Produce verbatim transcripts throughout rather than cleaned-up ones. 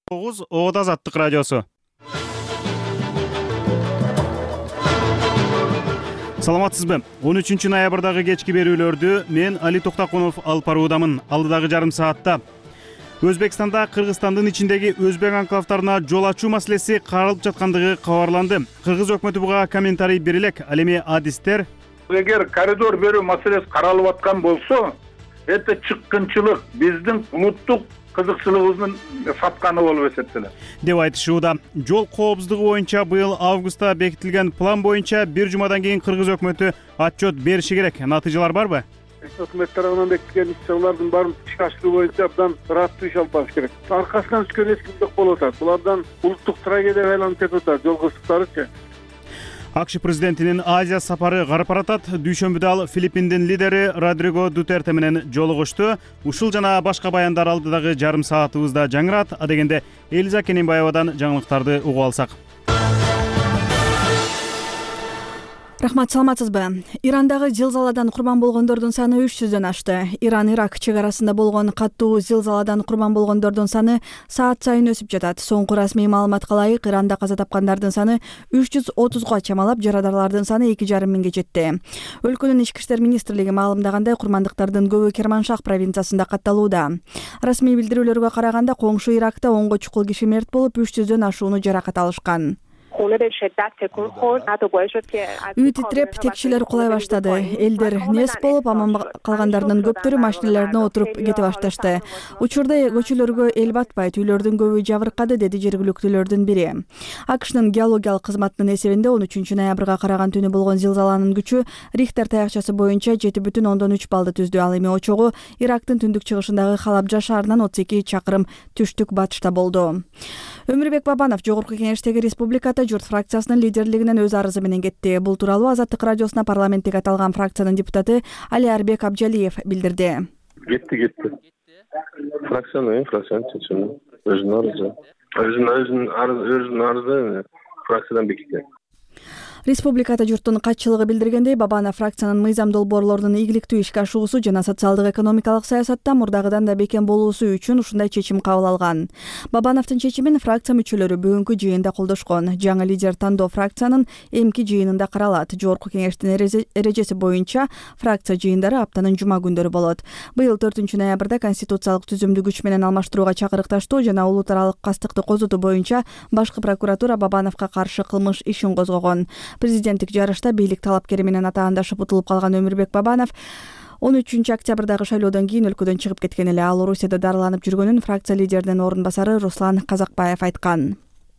тогуз Оот Азаттык радиосу. Саламатсызбы? он үчүнчү ноябрдагы кечки берүүлөрдү мен Али Токтакунов алып баруудамын. Алдыдагы жарым саатта Өзбекстанда Кыргызстандын ичиндеги өзбек анклавтарына жол ачуу маселеси каралып жаткандыгы кабарланды. Кыргыз өкмөтү буга комментарий берилек. Ал эми адистер эгер коридор берүү маселеси каралып аткан болсо, это чыккынчылык, биздин улуттук кызыкчылыгыбыздын сатканы болуп эсептелет деп айтышууда. Жол коопсуздугу боюнча быйыл августта бекитилген план боюнча бир жумадан кийин Кыргыз өкмөтү отчет бериши керек. Натыйжалар барбы? Өкмөт тарабынан бекитилген иш-чаралардын баарын ишке ашыруу боюнча абдан ыраттуу иш алып барыш керек. Аркасынан түшкөн эч ким жок болуп атат. Булардан улуттук трагедияга айланып кетип атат. Жол кырсыктарычы. АКШ президентинин Азия сапары карап баратат. Дүйшөмбүдө ал Филиппиндин лидери Родриго Дутерте менен жолугушту. Ушул жана башка баяндар алдыдагы жарым саатыбызда жаңырат. Адегенде Элиза Кененбаевадан жаңылыктарды угуп алсак. Рахмат, саламатсызбы? Ирандагы зилзаладан курбан болгондордун саны үч жүздөн ашты. Иран-Ирак чек арасында болгон каттуу зилзаладан курбан болгондордун саны саат сайын өсүп жатат. Соңку расмий маалыматка ылайык, Иранда каза тапкандардын саны үч жүз отузга чамалап, жарадарлардын саны эки жарым миңге жетти. Өлкөнүн ички иштер министрлиги маалымдагандай, курмандыктардын көбү Керманшах провинциясында катталууда. Расмий билдирүүлөргө караганда, коңшу Иракта онго чукул киши мерт болуп, үч жүздөн ашууну жаракат алышкан. Үй титиреп, текчелер кулай баштады. Элдер нес болуп, аман калгандардын көптөрү машиналарына отуруп кете башташты. Учурда көчөлөргө эл батпайт, үйлөрдүн көбү жабыркады, деди жергиликтүүлөрдүн бири. АКШнын геологиялык кызматынын эсебинде он үчүнчү ноябрга караган түнү болгон зилзаланын күчү Рихтер таякчасы боюнча жети бүтүн ондон үч баллды түздү. Ал эми очогу Ирактын түндүк чыгышындагы Халабжа шаарынан отуз эки чакырым түштүк батышта болду. Өмүрбек Бабанов Жогорку Кеңештеги республикада журт фракциясынын лидерлигинен өз арызы менен кетти. Бул тууралуу Азаттык радиосуна парламенттик аталган фракциянын депутаты Алиарбек Абжалиев билдирди. Кетти, кетти. Фракциянын, фракциянын чечими. Өзүнүн арызы. Өзүнүн өзүнүн арызы фракциядан бекиткен. Республикада журттун катчылыгы билдиргендей, Бабанов фракциянын мыйзам долбоорлорунун ийгиликтүү ишке ашуусу жана социалдык экономикалык саясатта мурдагыдан да бекем болуусу үчүн ушундай чечим кабыл алган. Бабановдун чечимин фракция мүчөлөрү бүгүнкү жыйында колдошкон. Жаңы лидер тандоо фракциянын эмки жыйынында каралат. Жогорку Кеңештин эрежеси боюнча фракция жыйындары аптанын жума күндөрү болот. Быйыл төртүнчү ноябрда конституциялык түзүмдү күч менен алмаштырууга чакырыкташтоо жана улут аралык кастыкты козутуу боюнча башкы прокуратура Бабановго каршы кылмыш ишин козгогон. Президенттик жарышта бийлик талапкери менен атаандашып утулуп калган Өмүрбек Бабанов он үчүнчү октябрдагы шайлоодон кийин өлкөдөн чыгып кеткен эле. Ал Орусияда дарыланып жүргөнүн фракция лидеринин орун басары Руслан Казакбаев айткан.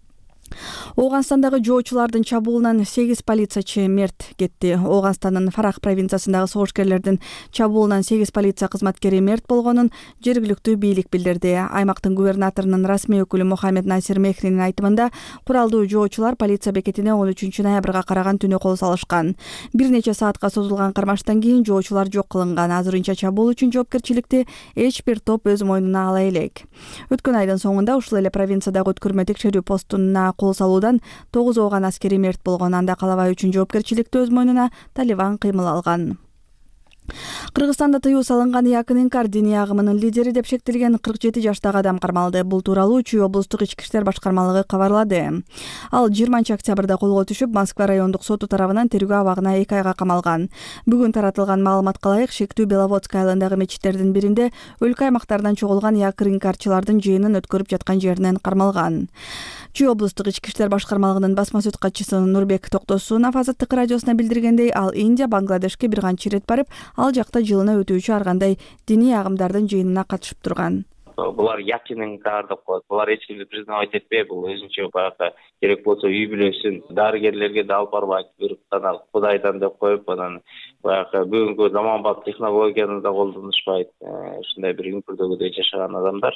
Ооганстандагы жоочулардын чабуулунан сегиз полициячы мерт кетти. Ооганстандын Фарах провинциясындагы согушкерлердин чабуулунан сегиз полиция кызматкери мерт болгонун жергиликтүү бийлик билдирди. Аймактын губернаторунун расмий өкүлү Мухаммед Насир Мехринин айтымында, куралдуу жоочулар полиция бекетине он үчүнчү ноябрга караган түнү кол салышкан. Бир нече саатка созулган кармаштан кийин жоочулар жок кылынган. Азырынча чабуул үчүн жоопкерчиликти эч бир топ өз мойнуна ала элек. Өткөн айдын соңунда ушул эле провинциядагы өткөрмө текшерүү постуна кол салуудан тогуз ооган аскери мерт болгон. Анда калабай үчүн жоопкерчиликти өз мойнуна Талибан кыймыл алган. Кыргызстанда тыюу салынган Якын Инкар диний агымынын лидери деп шектелген кырк жети жаштагы адам кармалды. Бул тууралуу Чүй облустук ички иштер башкармалыгы кабарлады. Ал жыйырманчы октябрда колго түшүп, Москва райондук соту тарабынан тергөө абагына эки айга камалган. Бүгүн таратылган маалыматка ылайык, шектүү Беловодск айылындагы мечиттердин биринде өлкө аймактардан чогулган Якын Инкарчылардын жыйынын өткөрүп жаткан жеринен кармалган. Чүй облустук ички иштер башкармалыгынын басма сөз катчысы Нурбек Токтосунов Азаттык радиосуна билдиргендей, ал Индия, Бангладешке бир канча ирет барып, ал жакта жылына өтүүчү ар кандай диний агымдардын жыйынына катышып турган. Булар Якын Инкар деп коет. Булар эч кимди признавать этпей, бул өзүнчө баягы керек болсо үй бүлөсүн дарыгерлерге да алып барбайт, бир гана Кудайдан деп коюп, анан баягы бүгүнкү заманбап технологияны да колдонушпайт. Ушундай бир үңкүрдөгүдөй жашаган адамдар.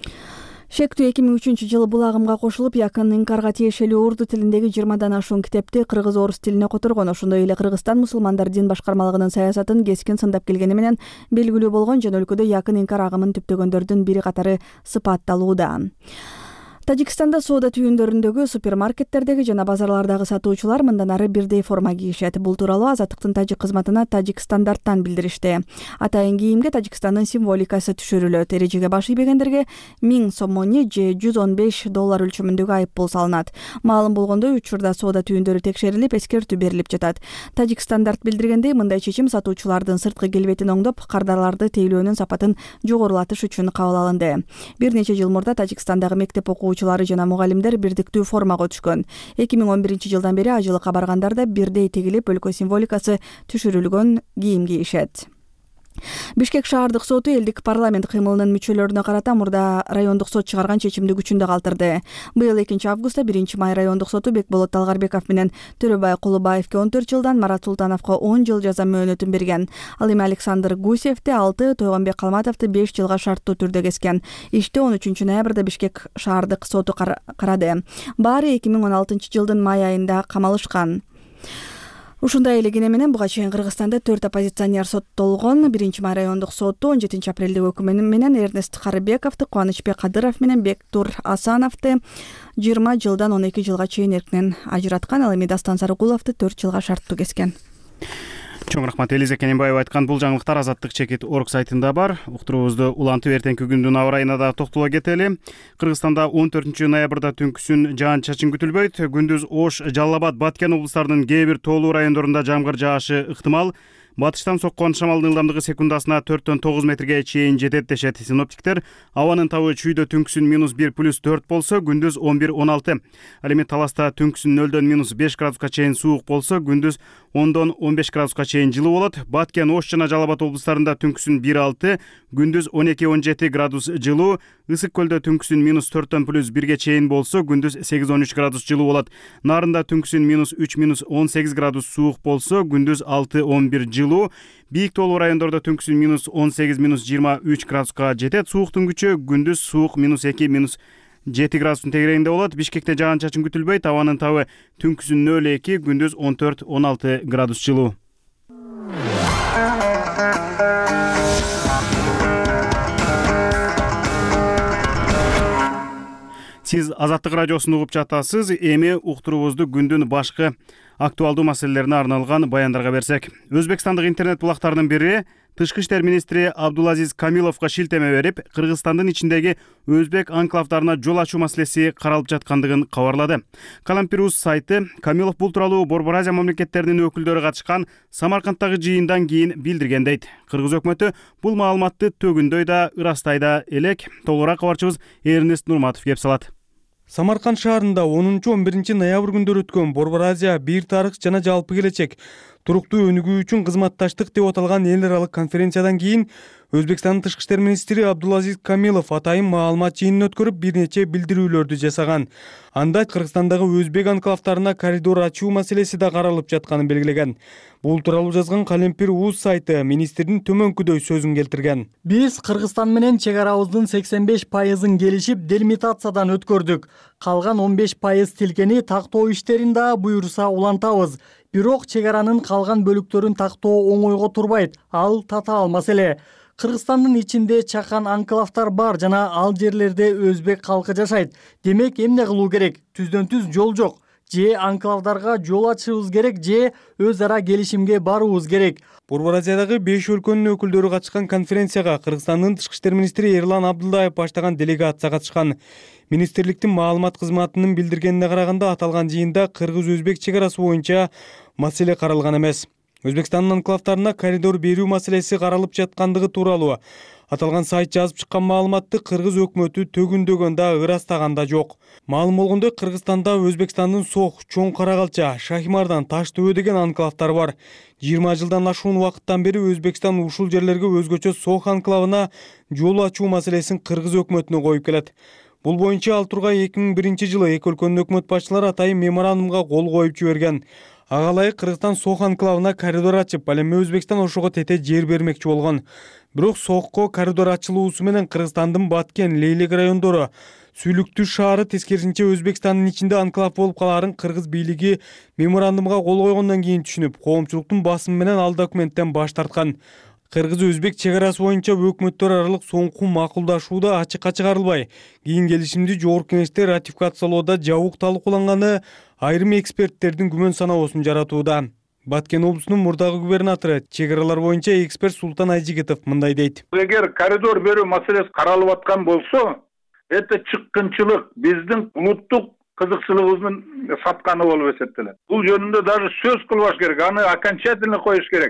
Шектүү эки миң үчүнчү жылы бул агымга кошулуп, Якын Инкарга тиешелүү урду тилиндеги жыйырмадан ашуун китепти кыргыз орус тилине которгон. Ошондой эле Кыргызстан мусулмандар дин башкармалыгынын саясатын кескин сындап келгени менен белгилүү болгон жана өлкөдө Якын Инкар агымын түптөгөндөрдүн бири катары сыпатталууда. Тажикстанда соода түйүндөрүндөгү, супермаркеттердеги жана базарлардагы сатуучулар мындан ары бирдей форма кийишет. Бул тууралуу Азаттыктын тажик кызматына Тажик стандарттан билдиришти. Атайын кийимге Тажикстандын символикасы түшүрүлөт. Эрежеге баш ийбегендерге миң сомони же жүз он беш доллар өлчөмүндөгү айыппул салынат. Маалым болгондой, учурда соода түйүндөрү текшерилип, эскертүү берилип жатат. Тажик стандарт билдиргендей, мындай чечим сатуучулардын сырткы келбетин оңдоп, кардарларды тейлөөнүн сапатын жогорулатыш үчүн кабыл алынды. Бир нече жыл мурда Тажикстандагы мектеп окуучулары жана мугалимдер бирдиктүү формага өтүшкөн. эки миң он биринчи жылдан бери ажылыкка баргандар да бирдей тегилип, өлкө символикасы түшүрүлгөн кийим кийишет. Бишкек шаардык соту элдик парламент кыймылынын мүчөлөрүнө карата мурда райондук сот чыгарган чечимди күчүндө калтырды. Быйыл экинчи августта биринчи май райондук соту Бекболот Талгарбеков менен Төрөбай Кулубаевке он төрт жылдан, Марат Султановго он жыл жаза мөөнөтүн берген. Ал эми Александр Гусевди алты, Тойгонбек Калматовду беш жылга шарттуу түрдө kesкен. Ишти он үчүнчү ноябрда Бишкек шаардык соту карады. Баары эки миң он алтынчы жылдын май айында камалышкан. Ушундай эле кене менен буга чейин Кыргызстанда төрт оппозиционер соттолгон. Биринчи май райондук соту он жетинчи апрелдеги өкүмү менен Эрнест Карыбековду, Кубанычбек Кадыров менен Бектур Асановду жыйырма жылдан он эки жылга чейин эркинен ажыраткан. Ал эми Дастан Сарыгуловду төрт жылга шарттуу kesкен. Чоң рахмат. Элиза Кененбаева айткан бул жаңылыктар Азаттык чекит орг сайтында бар. Уктуруубузду улантып эртеңки күндүн аба ырайына да токтоло кетели. Кыргызстанда он төртүнчү ноябрда түнкүсүн жаан-чачын күтүлбөйт. Күндүз Ош, Жалал Абад, Баткен облустарынын кээ бир тоолуу райондорунда жамгыр жаашы ыктымал. Батыштан соккон шамалдын ылдамдыгы секундасына төрттөн тогуз метрге чейин жетет дешет синоптиктер. Абанын табы чүйдө түнкүсүн минус бир плюс төрт болсо, күндүз он бир он алты. Ал эми Таласта түнкүсүн нөлдөн минус беш градуска чейин суук болсо, күндүз ондон он беш градуска чейин жылуу болот. Баткен, Ош жана Жалал Абад облустарында түнкүсүн бир алты, күндүз он эки он жети градус жылуу. Ысык көлдө түнкүсүн минус төрттөн плюс бирге чейин болсо, күндүз сегиз он үч градус жылуу болот. Нарында түнкүсүн минус үч минус он сегиз градус суук болсо, күндүз алты он бир жылуу. Бийик тоолуу райондордо түнкүсүн минус он сегиз минус жыйырма үч градуска жетет. Сууктун күчү күндүз суук минус эки минус жети градустун тегерегинде болот. Бишкекте жаан-чачын күтүлбөйт. Абанын табы түнкүсүн нөл эки, күндүз он төрт он алты градус жылуу. Сиз Азаттык радиосун угуп жатасыз. Эми уктуруубузду күндүн башкы актуалдуу маселелерине арналган баяндарга берсек. Өзбекстандык интернет булактарынын бири Тышкы иштер министри Абдулазиз Камиловго шилтеме берип, Кыргызстандын ичиндеги өзбек анклавдарына жол ачуу маселеси каралып жаткандыгын кабарлады. Калампир.уз сайты Камилов бул тууралуу Борбор Азия мамлекеттеринин өкүлдөрү катышкан Самаркандтагы жыйындан кийин билдирген дейт. Кыргыз өкмөтү бул маалыматты төгүндөй да, ырастай да элек. Толугураак кабарчыбыз Эрнест Нурматов кеп салат. Самарканд шаарында онунчу он биринчи ноябрь күндөрү өткөн Борбор Азия бир тарых жана жалпы келечек туруктуу өнүгүү үчүн кызматташтык деп аталган эл аралык конференциядан кийин Өзбекстандын тышкы иштер министри Абдулазиз Камилов атайын маалымат жыйынын өткөрүп, бир нече билдирүүлөрдү жасаган. Анда Кыргызстандагы өзбек анклавдарына коридор ачуу маселеси да каралып жатканын белгилеген. Бул тууралуу жазган Калампир.уз сайты министрдин төмөнкүдөй сөзүн келтирген. Биз Кыргызстан менен чек арабыздын сексен беш пайызын келишип делимитациядан өткөрдүк. Калган он беш пайыз тилкени тактоо иштерин да буюрса улантабыз. Бирок чек аранын калган бөлүктөрүн тактоо оңойго турбайт. Ал татаал маселе. Кыргызстандын ичинде чакан анклавдар бар жана ал жерлерде өзбек калкы жашайт. Демек эмне кылуу керек? Түздөн түз жол жок. Же анклавдарга жол ачышыбыз керек, же өз ара келишимге баруубуз керек. Борбор Азиядагы беш өлкөнүн өкүлдөрү катышкан конференцияга Кыргызстандын тышкы иштер министри Эрлан Абдулдаев баштаган делегация катышкан. Министрликтин маалымат кызматынын билдиргенине караганда, аталган жыйында кыргыз-өзбек чек арасы боюнча маселе каралган эмес. Өзбекстандын анклавдарына коридор берүү маселеси каралып жаткандыгы тууралуу аталган сайт жазып чыккан маалыматты кыргыз өкмөтү төгүндөгөн да, ырастаган да жок. Маалым болгондой, Кыргызстанда Өзбекстандын Сох, Чоң Карагалча, Шахимардан, Таш Төбө деген анклавдар бар. жыйырма жылдан ашуун убакыттан бери Өзбекстан ушул жерлерге өзгөчө Сох анклавына жол ачуу маселесин кыргыз өкмөтүнө коюп келет. Бул боюнча ал тургай эки миң биринчи жылы эки өлкөнүн өкмөт башчылары атайын меморандумга кол коюп жиберген. Ага ылайык Кыргызстан Сох анклавына коридор ачып, ал эми Өзбекстан ошого тете жер бермекчи болгон. Бирок Сохко коридор ачылуусу менен Кыргызстандын Баткен, Лейлек райондору, Сүйлүктүү шаары тескерисинче Өзбекстандын ичинде анклав болуп калаарын кыргыз бийлиги меморандумга кол койгондон кийин түшүнүп, коомчулуктун басымы менен ал документтен баш тарткан. Кыргыз-өзбек чек арасы боюнча өкмөттөр аралык соңку макулдашууда ачыкка чыгарылбай, кийин келишимди жогорку кеңеште ратификациялоодо жабык талкууланганы айрым эксперттердин күмөн саноосун жаратууда. Баткен облусунун мурдагы губернатору, чек аралар боюнча эксперт Султан Айжигитов мындай дейт. Эгер коридор берүү маселеси каралып аткан болсо, это чыккынчылык, биздин улуттук кызыкчылыгыбыздын сатканы болуп эсептелет. Бул жөнүндө даже сөз кылбаш керек, аны окончательно коюш керек.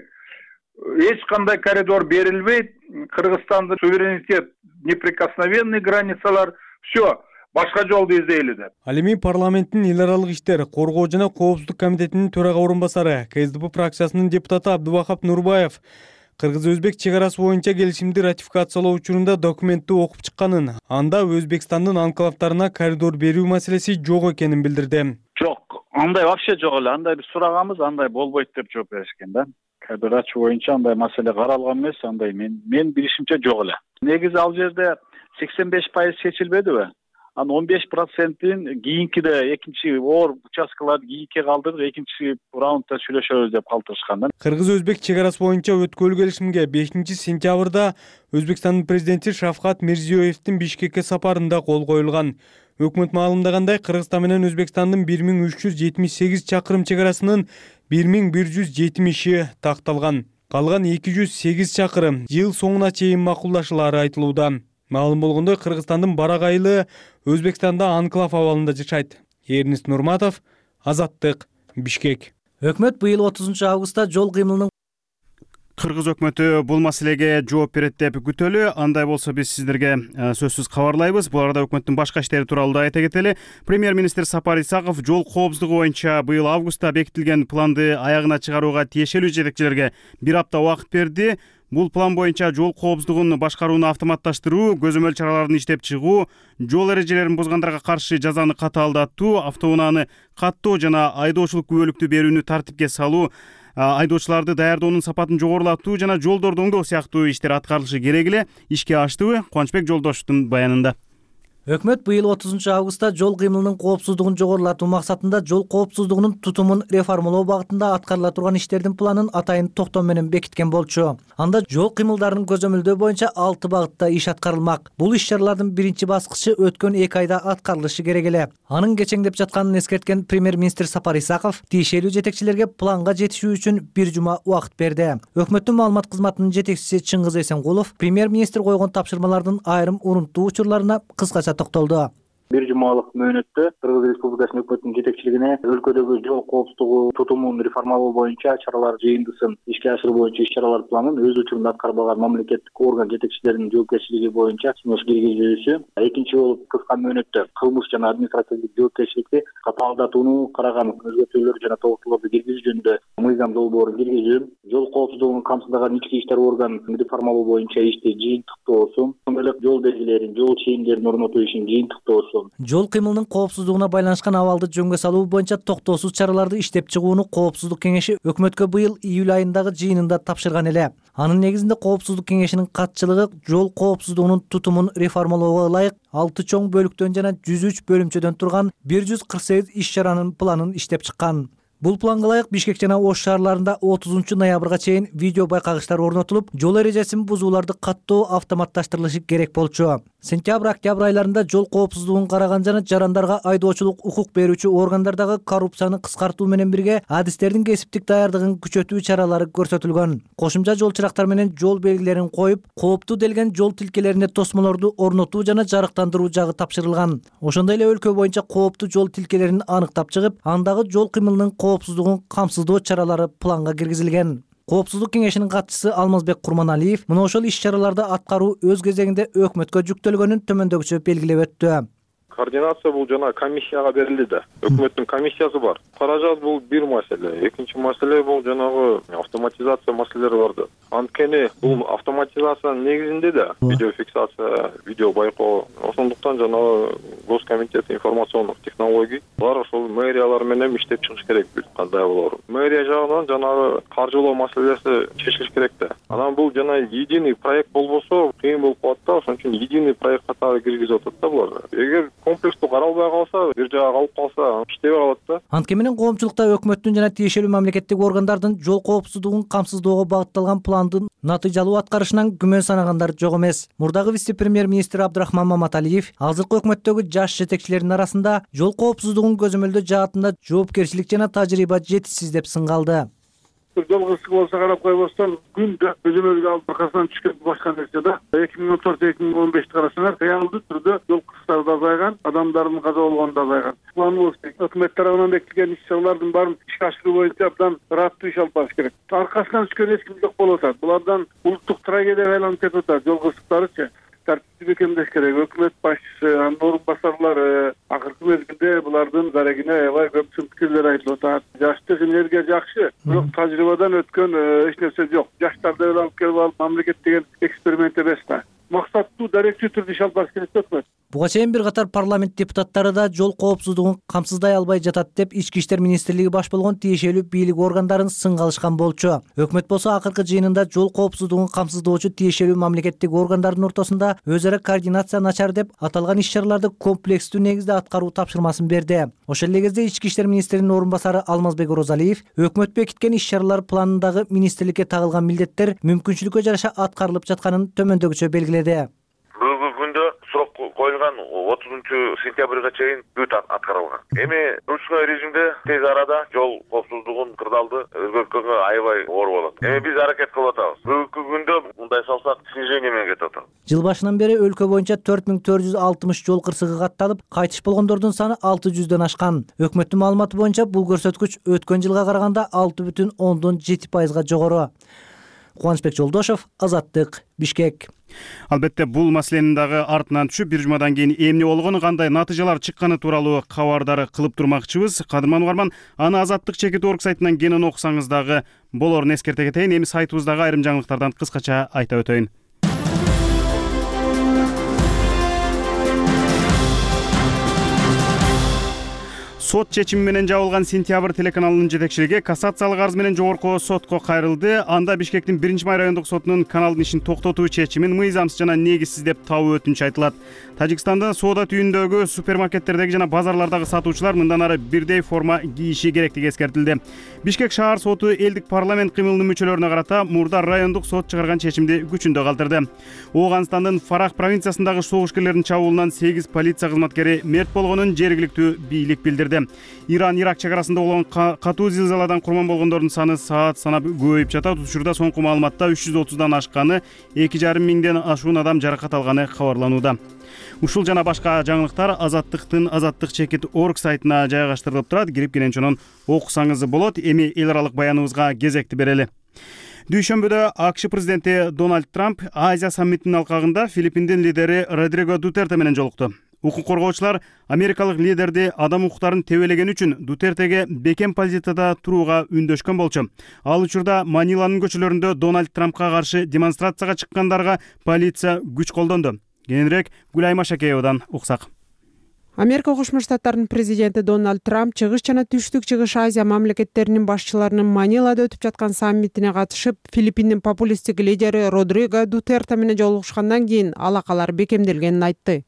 Эч кандай коридор берилбейт, Кыргызстандын суверенитет, неприкосновенный границалар, все. Башка жолду издейли деп. Ал эми парламенттин эл аралык иштер, коргоо жана коопсуздук комитетинин төрага орун басары, КСДП фракциясынын депутаты Абдубахап Нурбаев Кыргыз-өзбек чек арасы боюнча келишимди ратификациялоо учурунда документти окуп чыкканын, анда Өзбекстандын анклавтарына коридор берүү маселеси жок экенин билдирди. Жок, андай вообще жок эле. Андай биз сураганбыз, андай болбойт деп жооп беришкен да. Коридор ачуу боюнча андай маселе каралган эмес, андай мен мен билишимче жок эле. Негизи ал жерде сексен беш пайыз чечилбедиби? Анын он беш процентин кийинкиде экинчи оор участкаларды кийинке калдырып, экинчи раундда сүйлөшөбүз деп калтырышкан да. Кыргыз-өзбек чек арасы боюнча өткөрүлгөн келишимге бешинчи сентябрда Өзбекстандын президенти Шавкат Мирзиёевдин Бишкекке сапарында кол коюлган. Өкмөт маалымдагандай, Кыргызстан менен Өзбекстандын бир миң үч жүз жетимиш сегиз чакырым чек арасынын бир миң бир жүз жетимиши такталган. Калган эки жүз сегиз чакырым жыл соңуна чейин макулдашылары айтылууда. Маалым болгондой, Кыргызстандын барак айылы Өзбекстанда анклав абалында жашайт. Эрнис Нурматов, Азаттык, Бишкек. Өкмөт быйыл отузунчу августта жол кыймылынын Кыргыз өкмөтү бул маселеге жооп берет деп күтөлү. Андай болсо биз сиздерге сөзсүз кабарлайбыз. Бул арада өкмөттүн башка иштери тууралуу да айта кетели. Премьер-министр Сапар Исаков жол коопсуздугу боюнча быйыл августта бекитилген планды аягына чыгарууга тиешелүү жетекчилерге бир апта убакыт берди. Бул план боюнча жол коопсуздугун башкарууну автоматташтыруу, көзөмөл чараларын иштеп чыгуу, жол эрежелерин бузгандарга каршы жазаны катаалдатуу, автоунааны каттоо жана айдоочулук күбөлүктү берүүнү тартипке салуу, айдоочуларды даярдоонун сапатын жогорулатуу жана жолдорду оңдоо сыяктуу иштер аткарылышы керек эле. Ишке аштыбы? Кубанычбек Жолдошовдун баянында. Өкмөт быйыл отузунчу августта жол кыймылынын коопсуздугун жогорулатуу максатында жол коопсуздугунун тутумун реформалоо багытында аткарыла турган иштердин планын атайын токтом менен бекиткен болчу. Анда жол кыймылдарынын көзөмөлдөө боюнча алты багытта иш аткарылмак. Бул иш-чаралардын биринчи баскычы өткөн эки айда аткарылышы керек эле. Анын кечеңдеп жатканын эскерткен премьер-министр Сапар Исаков тиешелүү жетекчилерге планга жетишүү үчүн бир жума убакыт берди. Өкмөттүн маалымат кызматынын жетекчиси Чыңгыз Эсенгулов премьер-министр койгон тапшырмалардын айрым урунттуу учурларына кыскача токтолду. Бир жумалык мөөнөттө Кыргыз Республикасынын өкмөтүнүн жетекчилигине өлкөдөгү жол коопсуздугу тутумун реформалоо боюнча чаралар жыйындысын ишке ашыруу боюнча иш-чаралар планын өз учурунда аткарбаган мамлекеттик орган жетекчилеринин жоопкерчилиги боюнча кеңеш киргизүүсү, экинчи болуп кыска мөөнөттө кылмыш жана административдик жоопкерчиликти катаалдатууну караган өзгөртүүлөр жана толуктоолорду киргизүү жөнүндө мыйзам долбоорун киргизүү, жол коопсуздугун камсыздаган ички иштер органын реформалоо боюнча ишти жыйынтыктоосу, ошондой эле жол белгилерин, жол чейимдерин орнотуу ишин жыйынтыктоосу. Жол кыймылынын коопсуздугуна байланышкан абалды жөнгө салуу боюнча токтоосуз чараларды иштеп чыгууну Коопсуздук кеңеши өкмөткө быйыл июль айындагы жыйынында тапшырган эле. Анын негизинде Коопсуздук кеңешинин катчылыгы жол коопсуздугунун тутумун реформалоого ылайык алты чоң бөлүктөн жана жүз үч бөлүмчөдөн турган бир жүз кырк сегиз иш-чаранын планын иштеп чыккан. Бул планга ылайык Бишкек жана Ош шаарларында отузунчу ноябрга чейин видео байкагычтар орнотулуп, жол эрежесин бузууларды каттоо автоматташтырылышы керек болчу. Сентябрь-октябрь айларында жол коопсуздугун караган жана жарандарга айдоочулук укук берүүчү органдардагы коррупцияны кыскартуу менен бирге адистердин кесиптик даярдыгын күчөтүү чаралары көрсөтүлгөн. Кошумча жол чырактар менен жол белгилерин коюп, кооптуу делген жол тилкелерине тосмолорду орнотуу жана жарыктандыруу жагы тапшырылган. Ошондой эле өлкө боюнча кооптуу жол тилкелерин аныктап чыгып, андагы жол кыймылынын коопсуздугун камсыздоо чаралары планга киргизилген. Коопсуздук кеңешинин катчысы Алмазбек Курманалиев мына ошол иш-чараларды аткаруу өз кезегинде өкмөткө жүктөлгөнүн төмөндөгүчө белгилеп өттү. Координация бул жана комиссияга берилди да. Өкмөттүн комиссиясы бар. Каражат бул бир маселе. Экинчи маселе бул жанагы автоматизация маселелери бар да. Анткени бул автоматизациянын негизинде да видеофиксация, видео байкоо. Ошондуктан жанагы Госкомитет информациондук технологий бар ошол мэриялар менен иштеп чыгыш керек кандай болор. Мэрия жагынан жанагы каржылоо маселеси чечилиш керек да. Анан бул жана единый проект болбосо кыйын болуп калат да. Ошон үчүн единый проект катары киргизип атат да булар. Эгер комплекстүү каралбай калса, бир жага калып калса, иштебей калат да. Анткени менен коомчулукта өкмөттүн жана тиешелүү мамлекеттик органдардын жол коопсуздугун камсыздоого багытталган пландын натыйжалуу аткарышынан күмөн санагандар жок эмес. Мурдагы вице-премьер-министр Абдрахман Маматалиев азыркы өкмөттөгү жаш жетекчилердин арасында жол коопсуздугун көзөмөлдөө жаатында жоопкерчилик жана тажрыйба жетишсиз деп сынгалды. Жол кырсыгы болсо карап койбостон күндө көзөмөлгө алып аркасынан түшкөн башка нерсе да. эки миң он төрт эки миң он бешти карасаңар, реалдуу түрдө жол кырсыктары да азайган, адамдардын каза болгону да азайган. Планыбыз өкмөт тарабынан бекитилген иш-чаралардын баарын ишке ашыруу боюнча абдан ыраттуу иш алып барыш керек. Аркасынан түшкөн эч ким жок болуп атат. Булардан улуттук трагедия айланып кетип атат. Жол кырсыктарычы тартипти бекемдеш керек. Өкмөт башчысы, анын орун басарлары акыркы мезгилде булардын дарегине аябай көптүн пикирлер айтылып атат. Жаштык энергия жакшы, бирок тажрыйбадан өткөн эч нерсе жок. Жаштарды алып келип алып мамлекет деген эксперимент эмес да. Максаттуу даректүү түрдө иш алып барыш керек өкмөт. Буга чейин бир катар парламент депутаттары да жол коопсуздугун камсыздай албай жатат деп Ички иштер министрлиги баш болгон тиешелүү бийлик органдарын сынга алышкан болчу. Өкмөт болсо акыркы жыйынында жол коопсуздугун камсыздоочу тиешелүү мамлекеттик органдардын ортосунда өз ара координация начар деп аталган иш-чараларды комплекстүү негизде аткаруу тапшырмасын берди. Ошол эле кезде Ички иштер министринин орун басары Алмазбек Орозалиев өкмөт бекиткен иш-чаралар планындагы министрликке тагылган милдеттер мүмкүнчүлүккө жараша аткарылып жатканын төмөндөгүчө белгиледи. Бүгүнкү күндө срок коюлган отузунчу сентябрга чейин бүт аткарылган. Эми ручной режимде тез арада жол коопсуздугун кырдаалды өзгөрткөнгө аябай оор болот. Эми биз аракет кылып атабыз. Бүгүнкү күндө мындай салсак снижение менен кетип атат. Жыл башынан бери өлкө боюнча төрт миң төрт жүз алтымыш жол кырсыгы катталып, кайтыш болгондордун саны алты жүздөн ашкан. Өкмөттүн маалыматы боюнча бул көрсөткүч өткөн жылга караганда алты бүтүн ондон жети пайызга жогору. Кубанычбек Жолдошов, Азаттык, Бишкек. Албетте бул маселенин дагы артынан түшүп, бир жумадан кийин эмне болгону, кандай натыйжалар чыкканы тууралуу кабардары кылып турмакчыбыз. Кадырман угарман, аны Азаттык чекит орг сайтынан кенен окусаңыз дагы болорун эскерте кетейин. Эми сайтыбыздагы айрым жаңылыктардан кыскача айта өтөйүн. Сот чечими менен жабылган Сентябрь телеканалынын жетекчилиги кассациялык арыз менен жогорку сотко кайрылды. Анда Бишкектин биринчи май райондук сотунун каналдын ишин токтотуу чечимин мыйзамсыз жана негизсиз деп табуу өтүнүч айтылат. Тажикстандын соода түйүндөгү супермаркеттердеги жана базарлардагы сатуучулар мындан ары бирдей форма кийиши керектиги эскертилди. Бишкек шаар соту элдик парламент кыймылынын мүчөлөрүнө карата мурда райондук сот чыгарган чечимди күчүндө калтырды. Ооганстандын Фарах провинциясындагы согушкерлердин чабуулунан сегиз полиция кызматкери мерт болгонун жергиликтүү бийлик билдирди. Иран-Ирак чегарасында болгон катуу зилзаладан курман болгондордун саны саат санап көбөйүп жатат. Учурда соңку маалыматта үч жүз отуздан ашканы, эки жарым миңден ашуун адам жаракат алганы кабарланууда. Ушул жана башка жаңылыктар Азаттыктын Азаттык чекит орг сайтына жайгаштырылып турат. Кирип кенен окусаңыз болот. Эми эл аралык баяныбызга кезекти берели. Дүйшөмбүдө АКШ президенти Дональд Трамп Азия саммитинин алкагында Филиппиндин лидери Родриго Дутерте менен жолукту. Укук коргоочулар америкалык лидерди адам укуктарын тебелегени үчүн Дутертеге бекем позицияда турууга үндөшкөн болчу. Ал учурда Маниланын көчөлөрүндө Дональд Трампка каршы демонстрацияга чыккандарга полиция күч колдонду. Кененирээк Гүлайма Шакеевадан уксак. Америка Кошмо Штаттарынын президенти Дональд Трамп чыгыш жана түштүк чыгыш Азия мамлекеттеринин башчыларынын Манилада өтүп жаткан саммитине катышып, Филиппиндин популисттик лидери Родриго Дутерте менен жолугушкандан кийин алакалар бекемделгенин айтты.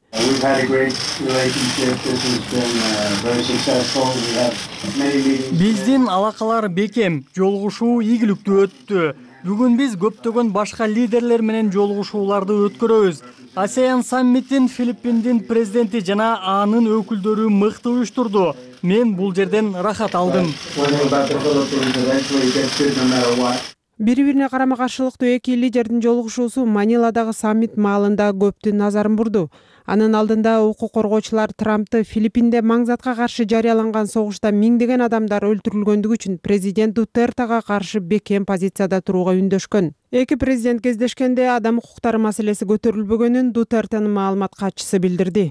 Биздин алакалар бекем, жолугушуу ийгиликтүү өттү. Бүгүн биз көптөгөн башка лидерлер менен жолугушууларды өткөрөбүз. ASEAN саммитин Филиппиндин президенти жана анын өкүлдөрү мыкты уюштурду. Мен бул жерден рахат алдым. Бири-бирине карама-каршылыктуу эки лидердин жолугушуусу Маниладагы саммит маалында көптүн назарын бурду. Анын алдында укук коргоочулар Трампты Филиппинде маңзатка каршы жарыяланган согушта миңдеген адамдар өлтүрүлгөндүгү үчүн президент Дутертега каршы бекем позицияда турууга үндөшкөн. Эки президент кездешкенде адам укуктары маселеси көтөрүлбөгөнүн Дутертенин маалымат катчысы билдирди.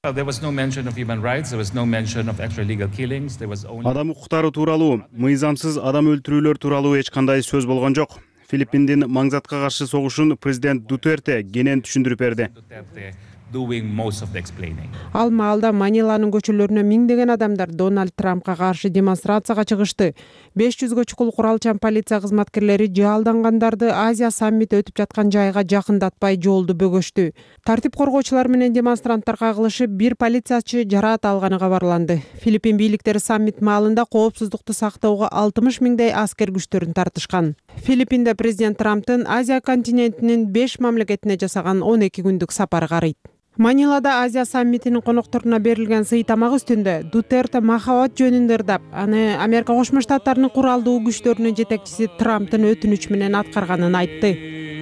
Адам укуктары тууралуу, мыйзамсыз адам өлтүрүүлөр тууралуу эч кандай сөз болгон жок. Филиппиндин маңзатка каршы согушун президент Дутерте кенен түшүндүрүп берди. doing most of the explaining. Ал маалда Маниланын көчөлөрүнө миңдеген адамдар Дональд Трампка каршы демонстрацияга чыгышты. беш жүзгө чукул куралчан полиция кызматкерлери жаалдангандарды Азия саммити өтүп жаткан жайга жакындатпай жолду бөгөштү. Тартип коргоочулар менен демонстранттар кагылышып, бир полициячы жараат алганы кабарланды. Филиппин бийликтери саммит маалында коопсуздукту сактоого алтымыш миңдей аскер күчтөрүн тартышкан. Филиппинде президент Трамптын Азия континентинин беш мамлекетине жасаган он эки күндүк сапары карыйт. Манилада Азия саммитинин конокторуна берилген сый тамак үстүндө Дутерте махабат жөнүндө ырдап, аны Америка Кошмо Штаттарынын куралдуу күчтөрүнүн жетекчиси Трамптын өтүнүч менен аткарганын айтты.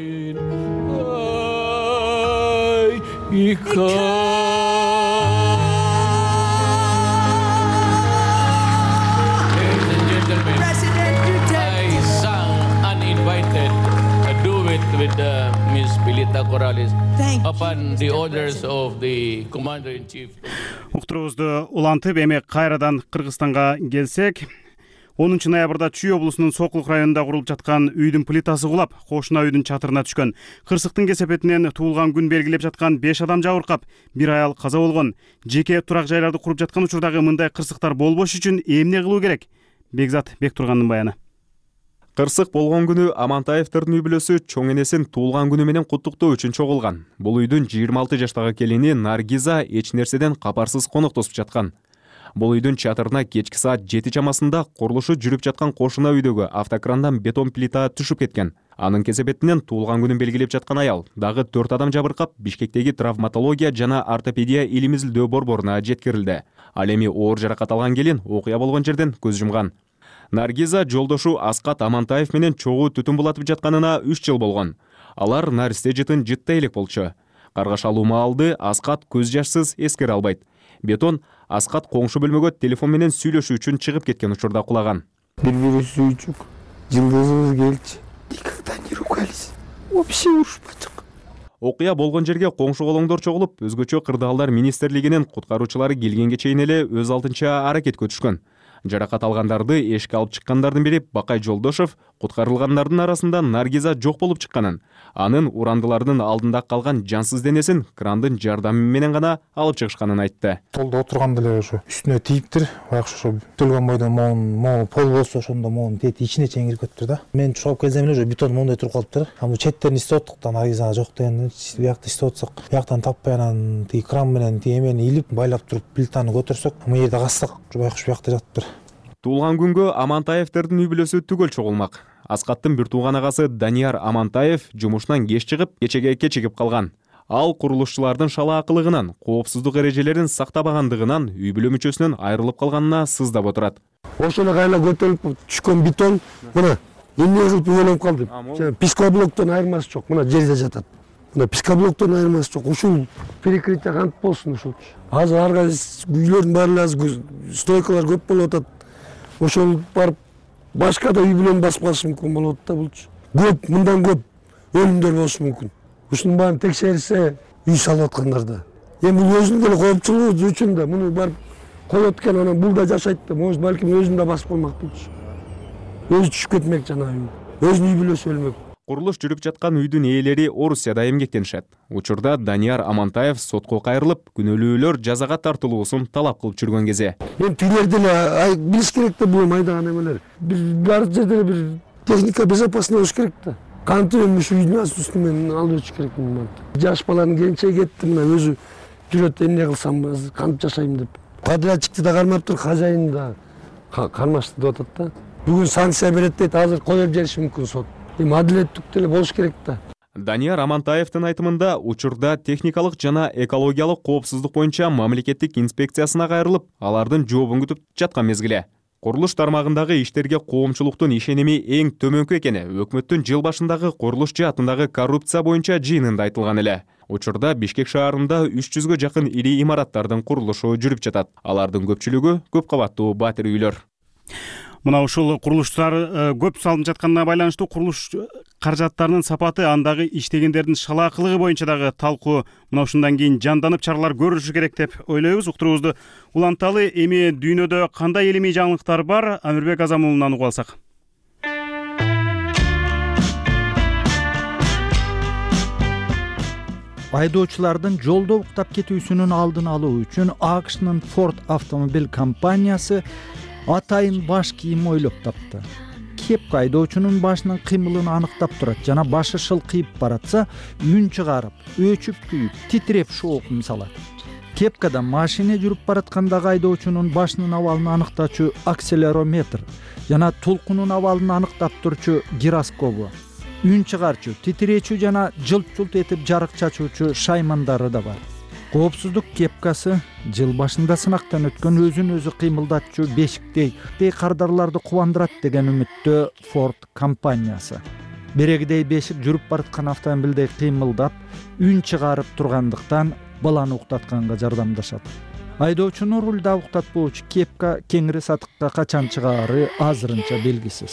With uh, Miss Pilita Corrales upon the orders of the Commander-in-Chief. Уктурубузду улантып, эми кайрадан Кыргызстанга келсек, онунчу ноябрда Чүй облусунун Сокулук районунда курулуп жаткан үйдүн плитасы кулап, кошуна үйдүн чатырына түшкөн. Кырсыктын кесепетинен туулган күн белгилеп жаткан беш адам жабыркап, бир аял каза болгон. Жеке турак жайларды куруп жаткан учурдагы мындай кырсыктар болбош үчүн эмне кылуу керек? Бекзат Бектургандын баяны. Кырсык болгон күнү Амантаевдердин үй бүлөсү чоң энесин туулган күнү менен куттуктоо үчүн чогулган. Бул үйдүн жыйырма алты жаштагы келини Наргиза эч нерседен капарсыз коноктосуп жаткан. Бул үйдүн чатырына кечки саат жети чамасында курулушу жүрүп жаткан кошуна үйдөгү автокрандан бетон плита түшүп кеткен. Анын кесепетинен туулган күнүн белгилеп жаткан аял дагы төрт адам жабыркап, Бишкектеги травматология жана ортопедия илим изилдөө борборуна жеткирилди. Ал эми оор жаракат алган келин окуя болгон жерден көз жумган. Наргиза жолдошу Аскат Амантаев менен чогуу түтүн булатып жатканына үч жыл болгон. Алар наристе жытын жытта элек болчу. Каргашалуу маалды Аскат көз жашсыз эскере албайт. Бетон Аскат коңшу бөлмөгө телефон менен сүйлөшүү үчүн чыгып кеткен учурда кулаган. Бир-бири сүйчүк, жылдызыбыз келчи. Никогда не ругались. Вообще урушпачык. Окуя болгон жерге коңшу колоңдор чогулуп, өзгөчө кырдаалдар министрлигинин куткаруучулары келгенге чейин эле өз алдынча аракетке түшкөн. Жаракат алгандарды эшикке алып чыккандардын бири Бакай Жолдошов куткарылгандардын арасында Наргиза жок болуп чыкканын, анын урандылардын алдында калган жансыз денесин крандын жардамы менен гана алып чыгышканын айтты. Толдо отурганда эле ошо үстүнө тийиптир, баягы ошо бүтүлгөн бойдон могу пол болсо ошондо могу тети ичине чейин кирип кетиптир да. Мен чогуп келсем эле ошо бетон моундай туруп калыптыр. Ам четтерин издеп аттык да, Наргиза жок дегенде бияктан издеп атсак, бияктан таппай анан тиги кран менен тиги эмени илип байлап туруп плитаны көтөрсөк, ам жерде кассак байкуш биякта жатыптыр. Туулган күнгө Амантаевдердин үй бүлөсү түгөл чогулмак. Аскаттын бир тууган агасы Данияр Амантаев жумушунан кеч чыгып, кечеге кечигип калган. Ал курулушчулардын шалаакылыгынан, коопсуздук эрежелерин сактабагандыгынан үй бүлө мүчөсүнөн айрылып калганына сыздап отурат. Ошону кайла көтөрүп түшкөн бетон, мына эмне кылып үйлөнүп калдым. Пискоблоктон айырмасы жок, мына жерде жатат. Мына пискоблоктон айырмасы жок. Ушул перекрытие кантип болсун ушулчу. Азыр ар кайсы үйлөрдүн баары азыр стойкалар көп болуп атат. Ошол барып башка да үй бүлөнү басып калышы мүмкүн болот да булчу. Көп, мындан көп өлүмдөр болушу мүмкүн. Ушунун баарын текшерсе, үй салып аткандар да. Эми бул өзүнүн деле коопчулугу үчүн да муну барып коет экен, анан бул да жашайт да, может балким өзүн да басып коймак болчу. Өзү түшүп кетмек жана өзүнүн үй бүлөсү өлмөк. Курулуш жүрүп жаткан үйдүн ээлери Орусияда эмгектенишет. Учурда Данияр Амантаев сотко кайрылып, күнөөлүүлөр жазага тартылуусун талап кылып жүргөн кезде. Эми тилерде эле билиш керек да, бул айдаган эмелер. Бир жерде бир техника безопасный болуш керек да. Кантип эми ушу үйдүн үстүнөн алып өтүш керек мындан. Жаш баланын кенчеги кетти, мына өзү жүрөт, эмне кылсам, кантип жашайм деп. Подрядчикти да кармаптыр, хозяин да кармашты деп атат да. Бүгүн санкция берет дейт, азыр коюп жибериши мүмкүн сот. Эми адилеттүү деле болуш керек да. Данияр Амантаевдин айтымында учурда техникалык жана экологиялык коопсуздук боюнча мамлекеттик инспекциясына кайрылып, алардын жообун күтүп жаткан мезгиле. Курулуш тармагындагы иштерге коомчулуктун ишеними эң төмөнкү экени өкмөттүн жыл башындагы курулуш жаатындагы коррупция боюнча жыйынында айтылган эле. Учурда Бишкек шаарында үч жүзгө жакын ири имараттардын курулушу жүрүп жатат. Алардын көпчүлүгү көп кабаттуу батир үйлөр. Мына ушул курулуштар көп салынып жатканына байланыштуу курулуш каражаттарынын сапаты, андагы иштегендердин шалаакылыгы боюнча дагы талкуу мына ушундан кийин жанданып чаралар көрүлүшү керек деп ойлойбуз. Уктуруубузду уланталы. Эми дүйнөдө кандай илимий жаңылыктар бар, Амирбек Азамуулунан угуп алсак. айдоочулардын жолдо уктап кетүүсүнүн алдын алуу үчүн акшнын Ford автомобиль компаниясы атайын баш кийим ойлоп тапты. Кепка айдоочунун башынын кыймылын аныктап турат жана башы шылкыйып баратса, үн чыгарып, өчүп күйүп, титиреп шоокун салат. Кепкада машина жүрүп бараткандагы айдоочунун башынын абалын аныктачу акселерометр жана толкунун абалын аныктап турчу гироскобу, үн чыгарчу, титиречүү жана жылт-жылт этип жарык чачуучу шаймандары да бар. Коопсуздук кепкасы жыл башында сынактан өткөн өзүн өзү кыймылдатчу бешиктей кардарларды кубандырат деген үмүттө Ford компаниясы. Берегидей бешик жүрүп бараткан автомобилдей кыймылдап, үн чыгарып тургандыктан баланы уктатканга жардамдашат. Айдоочуну рулда уктатпоочу кепка кеңири сатыкка качан чыгаары азырынча белгисиз.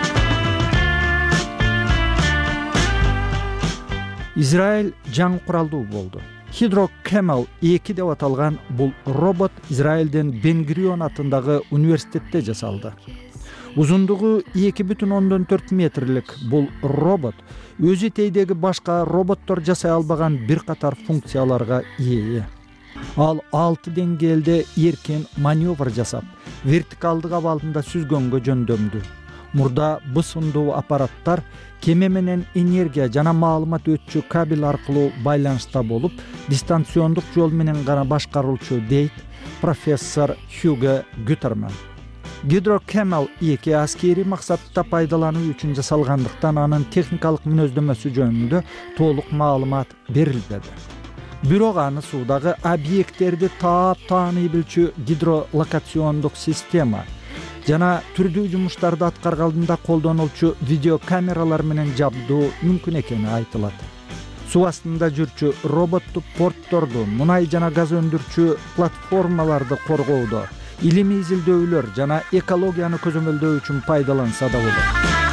Израиль жаңы куралдуу болду. Hydro Camel эки деп аталган бул робот Израилдин Бен-Гурион атындагы университетте жасалды. Узундугу эки бүтүн ондон төрт метрлик бул робот өзү тейдеги башка роботтор жасай албаган бир катар функцияларга ээ. Ал алты деңгээлде эркен маневр жасап, вертикалдык абалында сүзгөнгө жөндөмдүү. Мурда бысындуу аппараттар кеме менен энергия жана маалымат өтчү кабель аркылуу байланышта болуп, дистанциондук жол менен гана башкарылчу дейт профессор Хьюго Гютерман. Hydro Camel эки аскери максатта пайдалануу үчүн жасалгандыктан анын техникалык мүнөздөмөсү жөнүндө толук маалымат берилбеди. Бирок аны суудагы объекттерди таап тааный билчү гидролокациондук система жана түрдүү жумуштарды аткаргандында колдонулчу видеокамералар менен жабдуу мүмкүн экени айтылат. Суу астында жүрчү роботту портторду, мунай жана газ өндүрчү платформаларды коргоодо, илимий изилдөөлөр жана экологияны көзөмөлдөө үчүн пайдаланса да болот.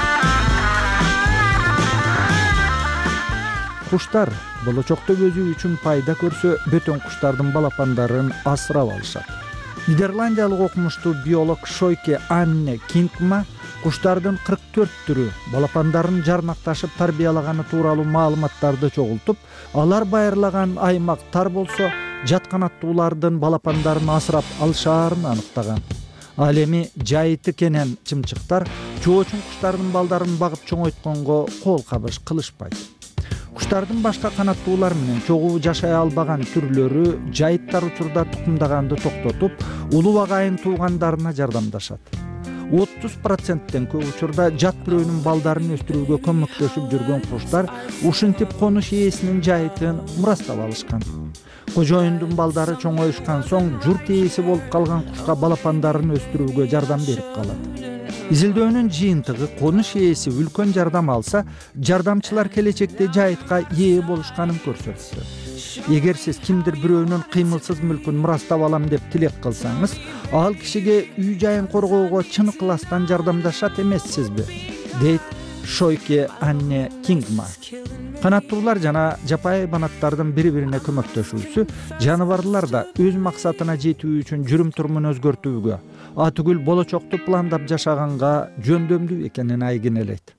Куштар болочокто өзү үчүн пайда көрсө, бөтөн куштардын балапандарын асырап алышат. Нидерландиялык окумуштуу биолог Шойке Анне Кингма куштардын кырк төрт түрү балапандарын жарнакташып тарбиялаганы тууралуу маалыматтарды чогултуп, алар байырлаган аймак тар болсо, жатканаттуулардын балапандарын асырап алышаарын аныктаган. Ал эми жайыты кенен чымчыктар жоочун куштардын балдарын багып чоңойтконго кол кабыш кылышпайт. Куштардын башка канаттуулар менен чогуу жашай албаган түрлөрү жайыттар учурда тукумдаганды токтотуп, улуу агайын туугандарына жардамдашат. отуз проценттен көп учурда жат бирөөнүн балдарын өстүрүүгө көмөктөшүп жүргөн куштар ушинтип конуш ээсинин жайытын мурастап алышкан. Кожоюндун балдары чоңоюшкан соң журт ээси болуп калган кушка балапандарын өстүрүүгө жардам берип калат. Изилдөөнүн жыйынтыгы конуш ээси үлкөн жардам алса, жардамчылар келечекте жайытка ээ болушканын көрсөттү. Эгер сиз кимдир бирөөнүн кыймылсыз мүлкүн мурастап алам деп тилек кылсаңыз, ал кишиге үй жайын коргоого чын ыкыластан жардамдашат эмессизби? дейт Шойке Анне Кингма. Канаттуулар жана жапайы хайбанаттардын бири-бирине көмөктөшүүсү жаныбарлар да өз максатына жетүү үчүн жүрүм-турумун өзгөртүүгө, атүгүл болочокту пландап жашаганга жөндөмдүү экенин айгинелейт.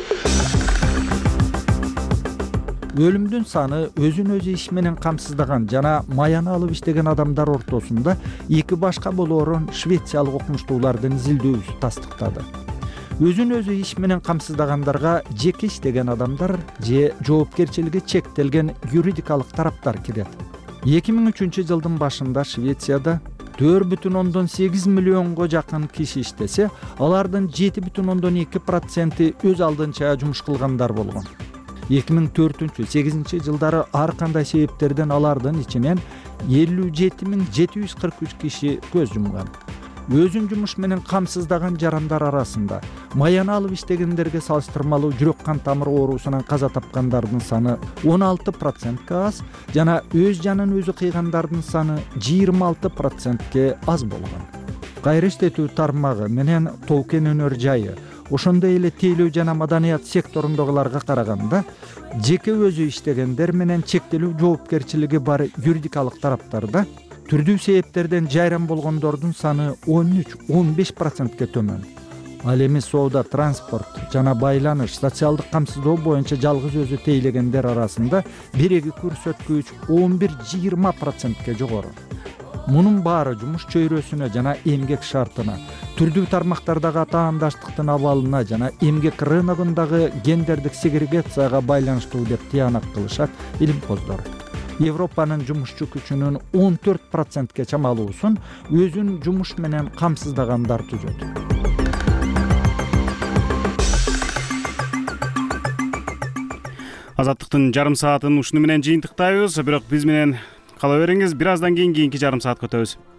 Өлүмдүн саны өзүн өзү иш менен камсыздаган жана маяны алып иштеген адамдар ортосунда эки башка болоорун швециялык окумуштуулардын изилдөөсү тастыктады. Өзүн өзү иш менен камсыздагандарга жеке иштеген адамдар же жоопкерчилиги чектелген юридикалык тараптар кирет. эки миң үчүнчү жылдын башында Швецияда төрт бүтүн ондон сегиз миллионго жакын киши иштесе, алардын жети бүтүн ондон эки проценти өз алдынча жумуш кылгандар болгон. эки миң төртүнчү сегизинчи жылдары ар кандай себептерден алардын ичинен элүү жети миң жети жүз кырк үч киши көз жумган. Өзүн жумуш менен камсыздаган жарандар арасында маяны алып иштегендерге салыштырмалуу жүрөк кан тамыр оорусунан каза тапкандардын саны он алты процентке аз жана өз жанын өзү кыйгандардын саны жыйырма алты процентке аз болгон. Кайра иштетүү тармагы менен тоо-кен өнөр жайы, ошондой эле тейлөө жана маданият секторундагыларга караганда жеке өзү иштегендер менен чектелүү жоопкерчилиги бар юридикалык тараптарда түрдүү себептерден жайран болгондордун саны он үч он беш процентке төмөн. ал эми соода, транспорт жана байланыш, социалдык камсыздоо боюнча жалгыз өзү тейлегендер арасында биреги көрсөткүч он бир жыйырма процентке жогору. Мунун баары жумуш чөйрөсүнө жана эмгек шартына, түрдүү тармактардагы атаандаштыктын абалына жана эмгек рыногундагы гендердик сегрегацияга байланыштуу деп тыянак кылышат илимпоздор. Европанын жумушчу күчүнүн он төрт процентке чамалуусун өзүн жумуш менен камсыздагандар түзөт. Азаттыктын жарым саатын ушуну менен жыйынтыктайбыз, бирок биз менен кала бериңиз. Бир аздан кийин кийинки жарым саатка өтөбүз.